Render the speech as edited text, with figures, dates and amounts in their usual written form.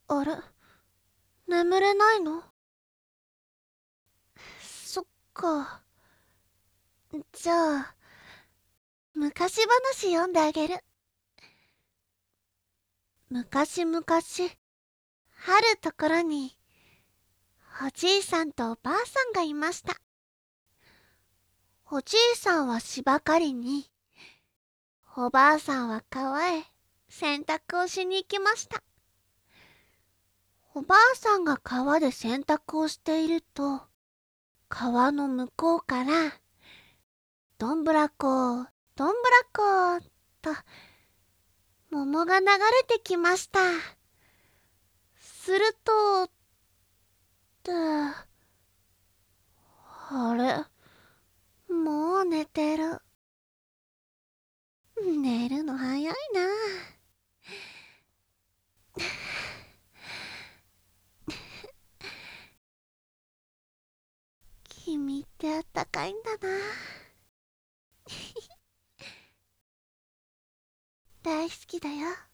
あれ、眠れないの？そっか。じゃあ、昔話読んであげる。昔々、あるところに、おじいさんとおばあさんがいました。おじいさんは芝刈りに、おばあさんは川へ洗濯をしに行きました。おばあさんが川で洗濯をしていると、川の向こうから、どんぶらこ、どんぶらこ、と、桃が流れてきました。すると、あれ、もう寝てる。寝るの早いな。君ってあったかいんだな。大好きだよ。